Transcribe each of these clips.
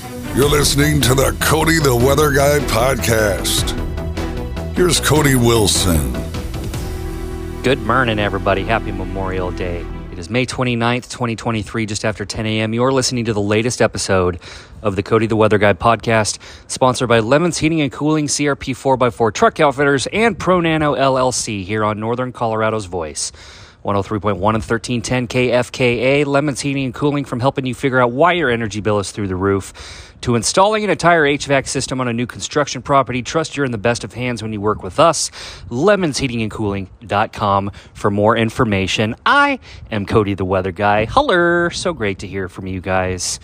You're listening to the Cody the Weather Guy podcast. Here's Cody Wilson. Good morning, everybody. Happy Memorial Day. It is May 29th, 2023, just after 10 a.m. You're listening to the latest episode of the Cody the Weather Guy podcast, sponsored by Lemons Heating and Cooling, CRP 4x4 Truck Outfitters, and Pro Nano LLC here on Northern Colorado's Voice. 103.1 and 1310 KFKA, Lemons Heating and Cooling, from helping you figure out why your energy bill is through the roof to installing an entire HVAC system on a new construction property. Trust you're in the best of hands when you work with us. LemonsHeatingandCooling.com for more information. I am Cody the Weather Guy. Hello, so great to hear from you guys,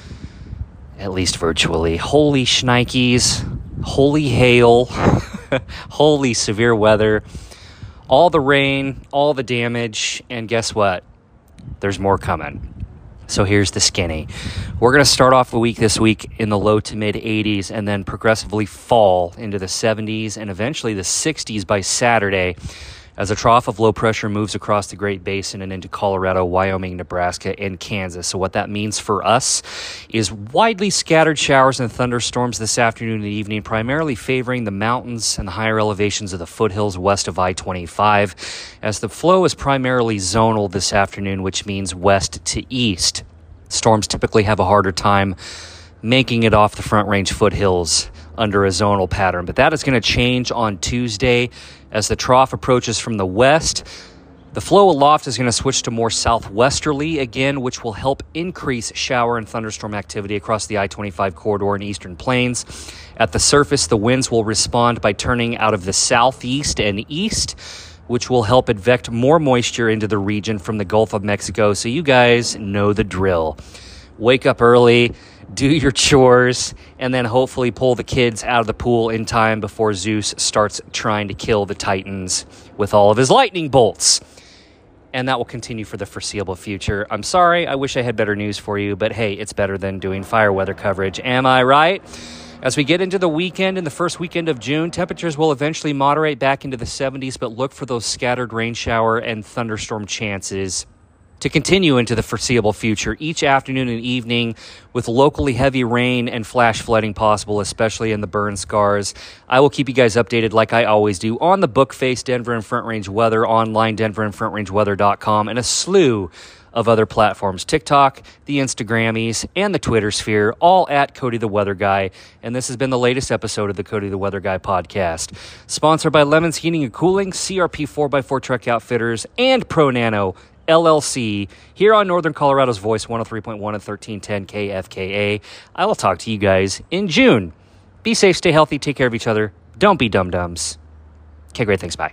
at least virtually. Holy shnikes, holy hail, holy severe weather. All the rain, all the damage, and guess what? There's more coming. So here's the skinny. We're going to start off the week this week in the low to mid 80s and then progressively fall into the 70s and eventually the 60s by Saturday as a trough of low pressure moves across the Great Basin and into Colorado, Wyoming, Nebraska, and Kansas. So what that means for us is widely scattered showers and thunderstorms this afternoon and evening, primarily favoring the mountains and the higher elevations of the foothills west of I-25, as the flow is primarily zonal this afternoon, which means west to east. Storms typically have a harder time making it off the Front Range foothills under a zonal pattern, but that is going to change on Tuesday as the trough approaches from the west. The flow aloft is going to switch to more southwesterly again, which will help increase shower and thunderstorm activity across the I-25 corridor and eastern plains. At the surface, the winds will respond by turning out of the southeast and east, which will help advect more moisture into the region from the Gulf of Mexico. So you guys know the drill. Wake up early, do your chores, and then hopefully pull the kids out of the pool in time before Zeus starts trying to kill the Titans with all of his lightning bolts. And that will continue for the foreseeable future. I'm sorry, I wish I had better news for you, but hey, it's better than doing fire weather coverage. Am I right? As we get into the weekend and the first weekend of June, temperatures will eventually moderate back into the 70s, but look for those scattered rain shower and thunderstorm chances to continue into the foreseeable future each afternoon and evening, with locally heavy rain and flash flooding possible, especially in the burn scars. I will keep you guys updated like I always do on the Bookface Denver and Front Range Weather online, denverandfrontrangeweather.com, and a slew of other platforms, TikTok, the Instagrammies, and the Twitter sphere, all at Cody the Weather Guy. And this has been the latest episode of the Cody the Weather Guy podcast, sponsored by Lemons Heating and Cooling, CRP 4x4 Truck Outfitters, and Pro Nano LLC here on Northern Colorado's Voice, 103.1 and 1310 KFKA. I will talk to you guys in June. Be safe, stay healthy, take care of each other. Don't be dum-dums. Okay, great. Thanks. Bye.